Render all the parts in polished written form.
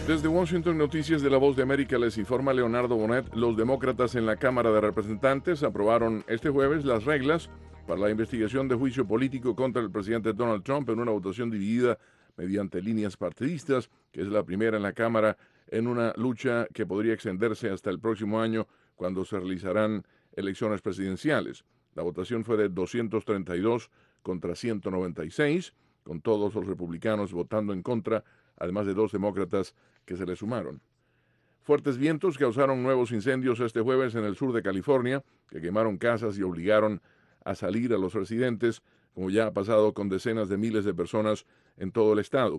Desde Washington, Noticias de la Voz de América, les informa Leonardo Bonet. Los demócratas en la Cámara de Representantes aprobaron este jueves las reglas para la investigación de juicio político contra el presidente Donald Trump en una votación dividida mediante líneas partidistas, que es la primera en la Cámara en una lucha que podría extenderse hasta el próximo año, cuando se realizarán elecciones presidenciales. La votación fue de 232 contra 196, con todos los republicanos votando en contra, además de 2 demócratas que se le sumaron. Fuertes vientos causaron nuevos incendios este jueves en el sur de California, que quemaron casas y obligaron a salir a los residentes, como ya ha pasado con decenas de miles de personas en todo el estado.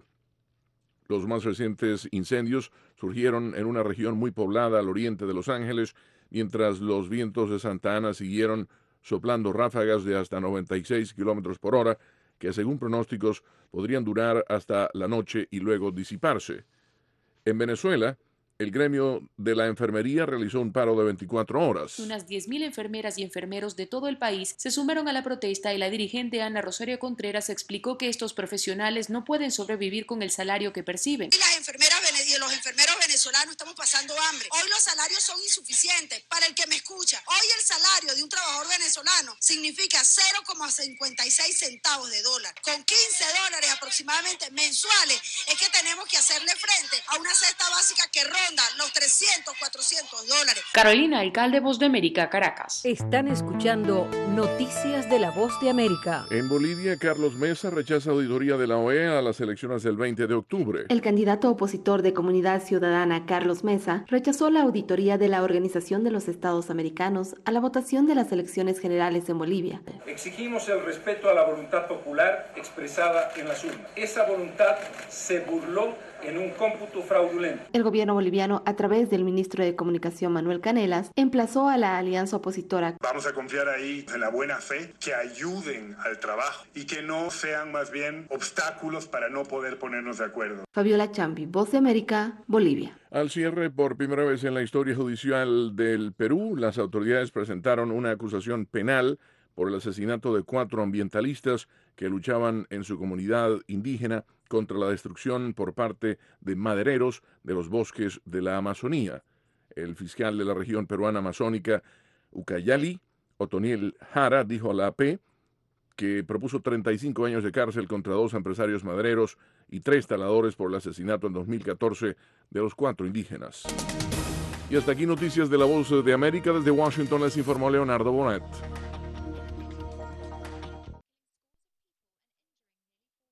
Los más recientes incendios surgieron en una región muy poblada al oriente de Los Ángeles, mientras los vientos de Santa Ana siguieron soplando ráfagas de hasta 96 kilómetros por hora, que según pronósticos podrían durar hasta la noche y luego disiparse. En Venezuela, el gremio de la enfermería realizó un paro de 24 horas. Unas 10.000 enfermeras y enfermeros de todo el país se sumaron a la protesta y la dirigente Ana Rosario Contreras explicó que estos profesionales no pueden sobrevivir con el salario que perciben. Las enfermeras y los enfermeros venezolanos estamos pasando hambre. Hoy los salarios son insuficientes. Para el que me escucha, hoy el salario de un trabajador venezolano significa 0,56 centavos de dólar. Con 15 dólares aproximadamente mensuales es que tenemos que hacerle frente a una cesta básica que ronda los 300, 400 dólares. Carolina Alcalde, Voz de América, Caracas. Están escuchando Noticias de la Voz de América. En Bolivia, Carlos Mesa rechaza auditoría de la OEA a las elecciones del 20 de octubre. El candidato opositor de Comunidad Ciudadana, Carlos Mesa, rechazó la auditoría de la Organización de los Estados Americanos a la votación de las elecciones generales en Bolivia. Exigimos el respeto a la voluntad popular expresada en las urnas. Esa voluntad se burló en un cómputo fraudulento. El gobierno boliviano, a través del ministro de Comunicación Manuel Canelas, emplazó a la alianza opositora. Vamos a confiar ahí en la buena fe, que ayuden al trabajo y que no sean más bien obstáculos para no poder ponernos de acuerdo. Fabiola Chambi, Voz de América, Bolivia. Al cierre, por primera vez en la historia judicial del Perú, las autoridades presentaron una acusación penal por el asesinato de 4 ambientalistas que luchaban en su comunidad indígena contra la destrucción por parte de madereros de los bosques de la Amazonía. El fiscal de la región peruana amazónica, Ucayali, Otoniel Jara, dijo a la AP que propuso 35 años de cárcel contra 2 empresarios madereros y 3 taladores por el asesinato en 2014 de los 4 indígenas. Y hasta aquí Noticias de la Voz de América. Desde Washington les informó Leonardo Bonet.